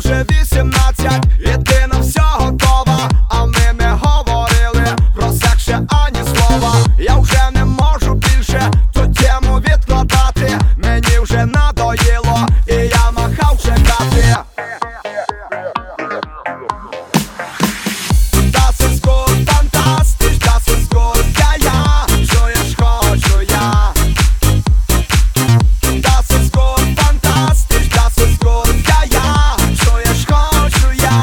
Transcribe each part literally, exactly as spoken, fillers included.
вже вісімнадцять, і ти на все готова. А ми не говорили про секс ще ані слова. Я вже не можу більше ту тему відкладати. Мені вже надоїло, і я махав чекати. Das ist gut, fantastisch, das ist gut, ja, ja, чуєш, хочу я. Das ist gut, fantastisch, das ist gut, ja, ja, чуєш, хочу я.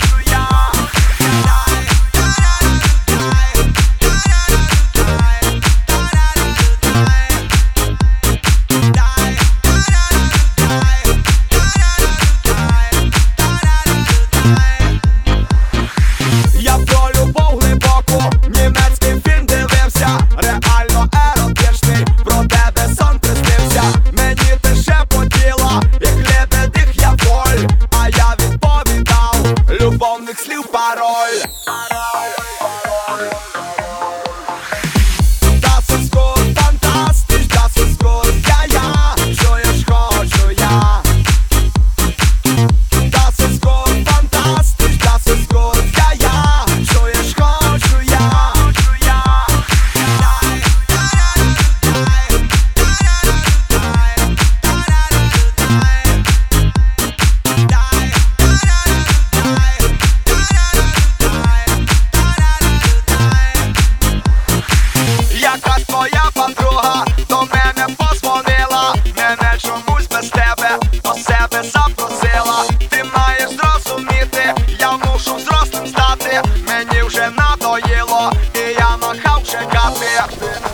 Я про любов глибоку німецький фільм дивився, реально еротичний, про тебе сон приснився. Мені ти шепотіла, як лебедих я воль, а я відповідав любовних слів пароль. Das ist gut, fantastisch, das ist gut, ja, ja, чуєш, хочу я. Das ist gut, fantastisch, das ist gut, ja, ja, чуєш, хочу я. Якась твоя подруга до мене позвонила, мене чомусь без тебе до себе запросила. Ти маєш зрозуміти, я мушу взрослим стати. Мені вже надоїло, і я махав чекати.